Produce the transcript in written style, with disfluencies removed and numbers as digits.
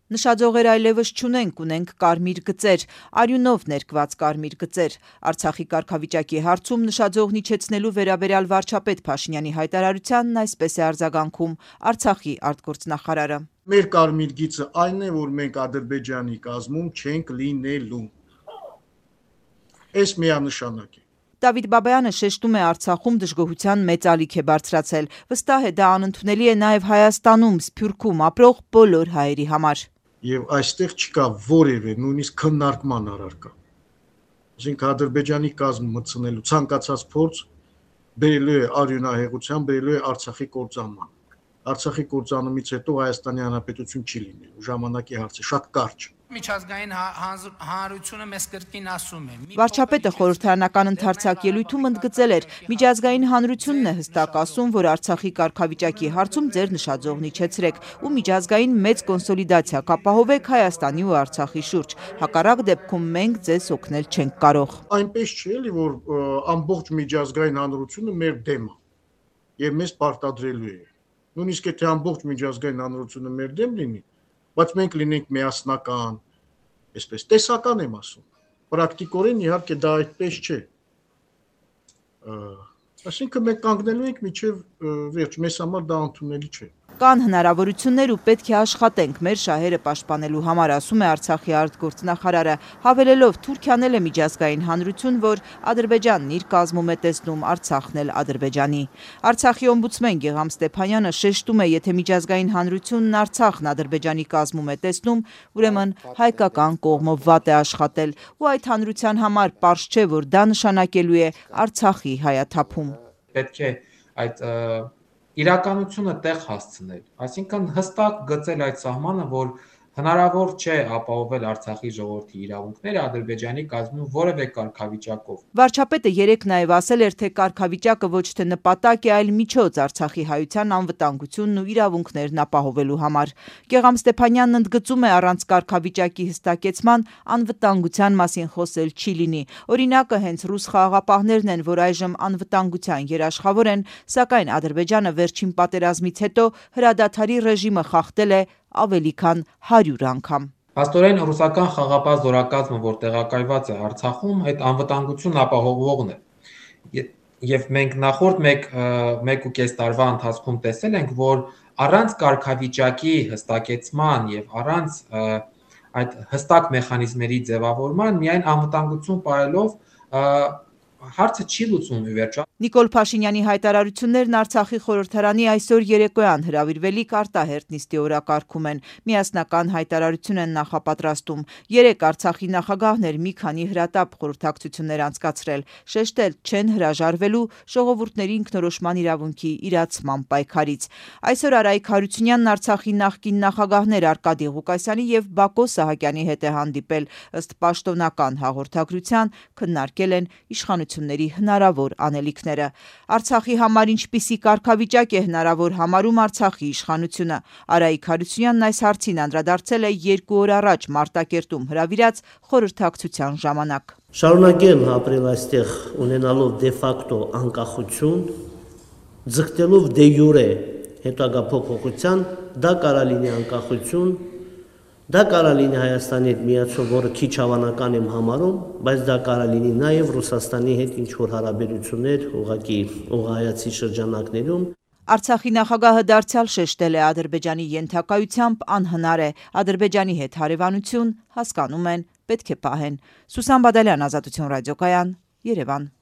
Նշաձողեր այլևս չունենք, ունենք կարմիր գծեր, արյունով ներկված կարմիր գծեր։ Արցախի կարգավիճակի հարցում նշաձողն իջեցնելու վերաբերյալ վարչապետ Փաշինյանի հայտարարությանն այսպես է արձագանքում Արցախի արտգործնախարարը։ Մեր կարմիր գիծը այն է, որ մենք Ադրբեջանի կազմում չենք լինելու։ Այս միանշանակ է։ Դավիթ Բաբայանը շեշտում է Արցախում դժգոհության մեծ ալիք է բարձրացել։ Վստահ է դա անընդունելի է նաև Հայաստանում, Սփյուռքում ապրող բոլոր հայերի համար։ Եվ այստեղ չկա որևէ նույնիսկ քննարկման առարկա։ Այսինքն Ադրբեջանի կազմը մտցնելու ցանկացած փորձ բերելու է արյունահեղության, բերելու է Արցախի կործանման։ Արցախի կործանումից հետո Հայաստանի Հանրապետություն չի լինելու, ժամանակի հարց է, շատ կարճ։ Միջազգային հանրությունը մեզ կրկին ասում է։ Վարչապետը խորհրդարանական ընթերցակ ելույթում ընդգծել էր, միջազգային հանրությունն է հստակ ասում, որ Արցախի կարգավիճակի հարցում ձեր նշաձողն իջեցրեք ու միջազգային մեծ կոնսոլիդացիա կապահովեք Հայաստանի ու Արցախի շուրջ։ Հակառակ դեպքում մենք ձեզ օգնել չենք կարող։ Այնպես չէ, էլի որ ամբողջ միջազգային հանրությունը մեր դեմ է եւ մեզ պարտադրելու է։ Նույնիսկ եթե ամբողջ միջազգային հանրությունը մեր դեմ լինի, բայց մենք լինենք միասնական, այսպես տեսական եմ ասում։ Պրակտիկորեն իհարկե դա այդպես չէ։ Այսինքն մենք կանգնելու ենք մինչև վերջ, մեզ համար դա ընդունելի չէ։ Կան հնարավորություններ ու պետք է աշխատենք մեր շահերը պաշտպանելու համար, ասում է Արցախի արտգործնախարարը, հավելելով Թուրքիան էլ է միջազգային հանրություն, որ Ադրբեջանն իր կազմում է տեսնում, Արցախն էլ Ադրբեջանի։ Արցախի օմբուդսմեն Գեգամ Ստեփանյանը շեշտում է, եթե միջազգային հանրությունն Արցախն Ադրբեջանի կազմում է տեսնում, ուրեմն հայկական կողմը վատ է աշխատել, ու այդ հանրության համար պարզ չէ, որ դա նշանակելու է Արցախի հայաթափում։ Պետք է այդ իրականությունը տեղ հասցնել, այսինքն հստակ գծել այդ սահմանը, որ հնարավոր չէ ապահովել Արցախի ժողովրդի իրավունքները Ադրբեջանի կազմում որևէ կարգավիճակով։ Վարչապետը երեկ նաև ասել էր, թե կարգավիճակը ոչ թե նպատակ է, այլ միջոց Արցախի հայության անվտանգությունն ու իրավունքներն ապահովելու համար։ Գեգամ Ստեփանյանն ընդգծում է, առանց կարգավիճակի հստակեցման անվտանգության մասին խոսել չի լինի։ Օրինակը հենց ռուս խաղաղապահներն են, որ այժմ անվտանգության երաշխավոր են, սակայն Ադրբեջանը վերջին պատերազմից հետո հրադադարի ռեժիմը խախտել է ավելի քան 100 անգամ։ Փաստորեն ռուսական խաղապահ զորակազմը, որ տեղակայված է Արցախում, այդ անվտանգություն ապահովողն է։ Եվ մենք նախորդ 1.5 տարվա ընթացքում տեսել ենք, որ առանց կարգավիճակի հստակեցման եւ առանց այդ հստակ մեխանիզմերի ձևավորման միայն անվտանգություն պահելով հարցը չի լուծվում ի վերջո։ Նիկոլ Փաշինյանի հայտարարություններն Արցախի խորհրդարանի այսօր երեկոյան հրավիրվելիք արտահերթ նիստի օրակարգում են։ Միասնական հայտարարություն են նախապատրաստում։ Երեկ Արցախի նախագահն էր մի քանի հրատապ խորհրդակցություններ անցկացրել, շեշտել չեն հրաժարվելու ժողովուրդների ինքնորոշման իրավունքի իրացման պայքարից։ Այսօր Արայիկ Հարությունյանն Արցախի նախկին նախագահներ Արկադի Ղուկասյանի եւ Բակո Սահակյանի հետ է հանդիպել, ըստ պաշտոնական հաղորդագրության քննարկել են իշխանությունների հնարավոր անելիքները։ Արցախի համար ինչպիսի կարգավիճակ է հնարավոր համարում Արցախի իշխանությունը։ Արայիկ Հարությունյանն այս հարցին անդրադարձել է 2 օր առաջ Մարտակերտում հրավիրած խորհրդակցության ժամանակ։ Շարունակել ապրել այստեղ ունենալով դե ֆակտո անկախություն, ձգտելով դե յուրե հետագա փոփոխության, դա կարա լինի անկախություն, դա կարա լինի Հայաստանի հետ միացում, որը քիչ հավանական եմ համարում, բայց դա կարա լինի նաև Ռուսաստանի հետ ինչ-որ հարաբերություններ ուղղակի ուղղահայացի շրջանակներում։ Արցախի նախագահը դարձյալ շեշտել է Ադրբեջանի ենթակայությամբ անհնար է, Ադրբեջանի հետ հարևանություն հասկանում են, պետք է պահեն։ Սուսան Բադալյան, Ազատություն ռադիոկայան, Երևան։